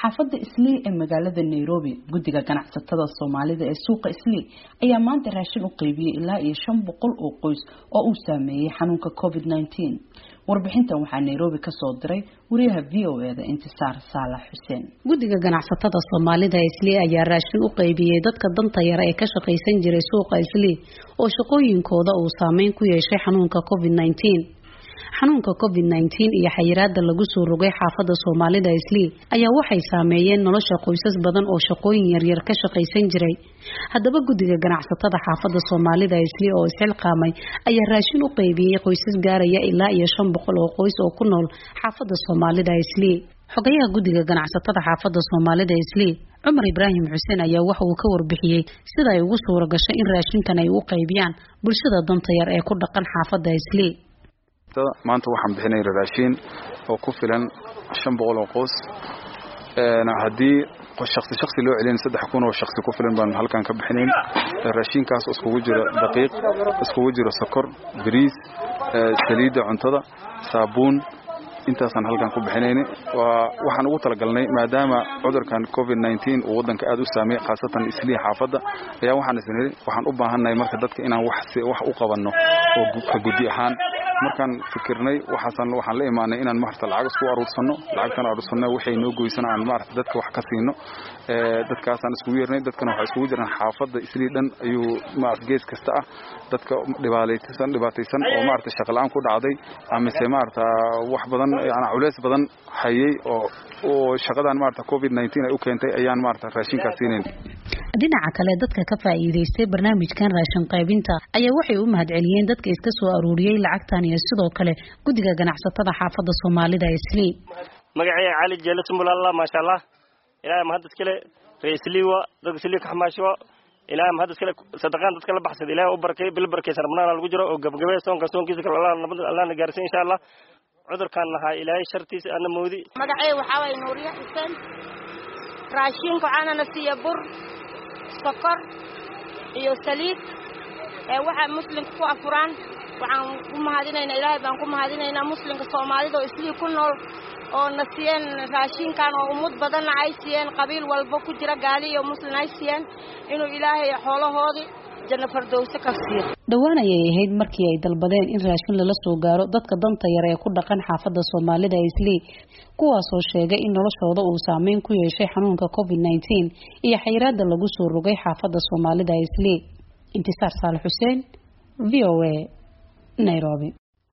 xaafadda Islii ee magaalada Nairobi guddiga ganacsatada Soomaalida ee suuqa Islii ayaa maanta raashin u qaybiyay ilaa 500 oo qoys oo uu saameeyay xanuunka COVID-19 warbixintan waxaa Nairobi ka soo diray wariyaha VOA-da Intisaar Saalax Xuseen guddiga ganacsatada Soomaalida ee Islii ayaa raashin u qaybiyay dadka danta yar ee ka shaqaysan jiray suuqa Islii oo shaqooyinkooda uu saameyn ku yeeshay xanuunka COVID-19 xanuunka COVID-19 iyo xayiraadda lagu soo rogay xaafadda Soomaalida Islii ayaa waxay saameeyeen nolosha qoysas badan oo shaqooyin yar ka shaqaysan jiray haddaba guddiga ganacsatada xaafadda Soomaalida Islii oo isxilqaamay ayaa raashin u qaybiyay qoysas gaaraya ilaa 500 oo qoys oo ku nool xaafadda Soomaalida Islii xogayaha guddiga ganacsatada xaafadda Soomaalida Islii Umar Ibrahim Xuseen ayaa waxa uu ka warbixiyay sida ay ugu suura gashay in raashinkan ay u qaybiyaan bulshada danta yar ee ku dhaqan xaafadda Islii maanta waxaan bixinay raashin oo ku filan 500 oo qoys hadii shakhsi loo celin 3,000 oo shakhsi ku filan baan halkan ka bixinayn raashinkaas iskugu jira daqiiq iskugu jira sokor bariis saliid cuntada saabuun intaasaan halkan ku bixinaynay waxaan ugu talagalnay maadaama cudurkan COVID-19 uu wadanka aad u saameeyay khaasatan Islii xaafadda ayaa waxaan u baahannahay marka dadka inaan wax u qabanno oo ka guddi ahaan markaan fikirnay waxaan la imaanay inaan maarta lacag isku aruursano lacagtan aruursano waxay noo goysan aan maarta dadka wax ka siino dadkaasaan isku yeernay dadkana waxa isku jiraan xaafadda Islii dhan ayuu maarta gees kasta ah dadka dhibaataysan oo maarta shaqo la'aan ku dhacday ama se maarta wax badan yani culays badan hayay oo shaqadan maarta COVID-19 ay u keentay ayaan maarta raashinkaas siinay dhinaca kale dadka ka faa'iideystay barnaamijkan raashin qaybinta ayaa waxay u mahadceliyeen dadka iska soo aruuriyay lacagtan iyo sidoo kale guddiga ganacsatada xaafadda Soomaalida Islii magacayga Cali Jeelo Sumulalla ma sha Allah ilaahay mahad iskale Islii dadka Islii ka xamaasho ilaahay mahad iskale sadaqaan dadka la baxsad ilaahay u barakay bil barakaysan Ramadaan lagu jiro oo gabagabay soonkiisa kala Allah na gaarsiin insha Allah cudurkan lahaa ilaahay shartiisa ana moodi magacayga waxa way Nuuriya Xuseen raashinka ana nasiya bur sokor iyo saliid waxa muslimku ku afuraan waxaan u mahadinaynaa ilaahay baan ku mahadinaynaa muslimka Soomaalida oo Islii ku nool oo nasiyeen raashinkan oo umad badan ay siiyeen qabiil walba ku jira gaali iyo muslim ay siiyeen inuu ilaahay xoolahoodii janno fardowsa ka siiyo dhawaan ayay ahayd markii ay dalbadeen in raashin lala soo gaaro dadka danta yar ee ku dhaqan xaafadda Soomaalida Islii kuwaas oo sheegay in noloshooda uu saameyn ku yeeshay xanuunka COVID-19 iyo xayiraadda lagu soo rogay xaafadda Soomaalida Islii Intisaar Saalax Xuseen VOA Nairobi